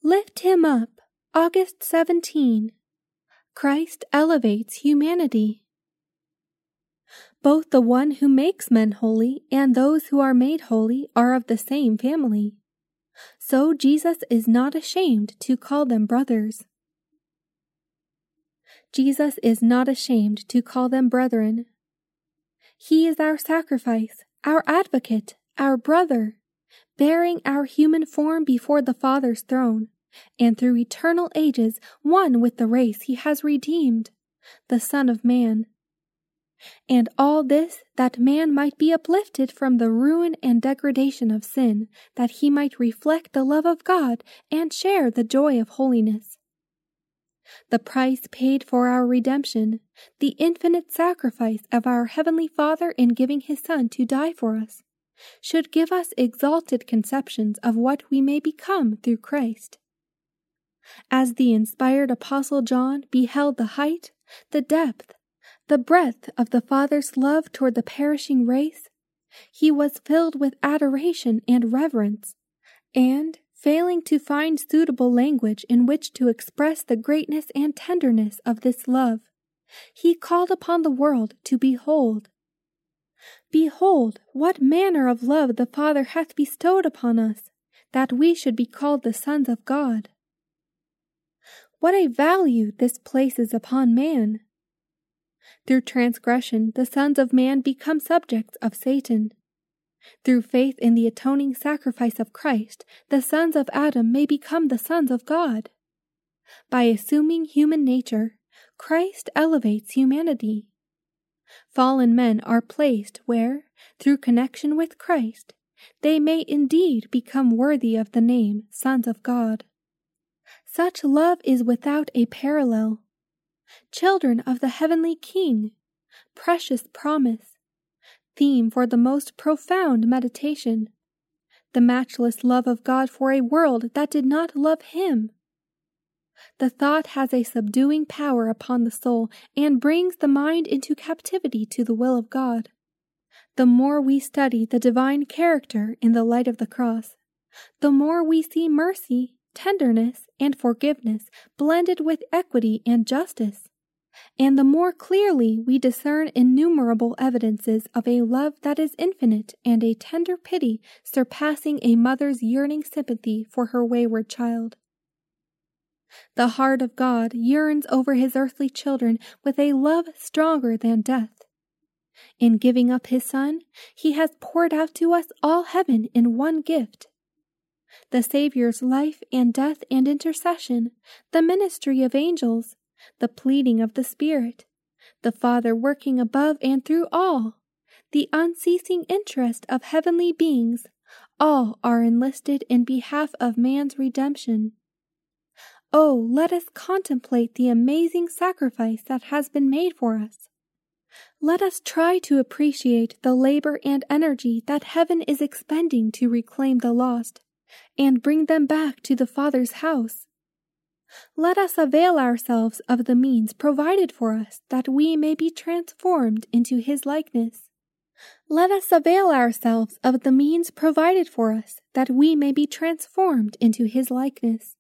Lift him up. August 17. Christ elevates humanity. Both the one who makes men holy and those who are made holy are of the same family. So Jesus is not ashamed to call them brothers. Jesus is not ashamed to call them brethren. He is our sacrifice, our advocate, our brother, bearing our human form before the Father's throne, and through eternal ages one with the race he has redeemed, the Son of Man. And all this that man might be uplifted from the ruin and degradation of sin, that he might reflect the love of God and share the joy of holiness. The price paid for our redemption, the infinite sacrifice of our Heavenly Father in giving His Son to die for us, should give us exalted conceptions of what we may become through Christ. As the inspired Apostle John beheld the height, the depth, the breadth of the Father's love toward the perishing race, he was filled with adoration and reverence, and, failing to find suitable language in which to express the greatness and tenderness of this love, he called upon the world to behold. Behold, what manner of love the Father hath bestowed upon us, that we should be called the sons of God. What a value this places upon man! Through transgression, the sons of man become subjects of Satan. Through faith in the atoning sacrifice of Christ, the sons of Adam may become the sons of God. By assuming human nature, Christ elevates humanity. Fallen men are placed where, through connection with Christ, they may indeed become worthy of the name sons of God. Such love is without a parallel. Children of the heavenly King, precious promise, theme for the most profound meditation, the matchless love of God for a world that did not love Him. The thought has a subduing power upon the soul and brings the mind into captivity to the will of God. The more we study the divine character in the light of the cross, the more we see mercy, tenderness, and forgiveness blended with equity and justice, and the more clearly we discern innumerable evidences of a love that is infinite and a tender pity surpassing a mother's yearning sympathy for her wayward child. The heart of God yearns over His earthly children with a love stronger than death. In giving up His Son, He has poured out to us all heaven in one gift. The Savior's life and death and intercession, the ministry of angels, the pleading of the Spirit, the Father working above and through all, the unceasing interest of heavenly beings, all are enlisted in behalf of man's redemption. Oh, let us contemplate the amazing sacrifice that has been made for us. Let us try to appreciate the labor and energy that heaven is expending to reclaim the lost and bring them back to the Father's house. Let us avail ourselves of the means provided for us that we may be transformed into His likeness. Let us avail ourselves of the means provided for us that we may be transformed into His likeness.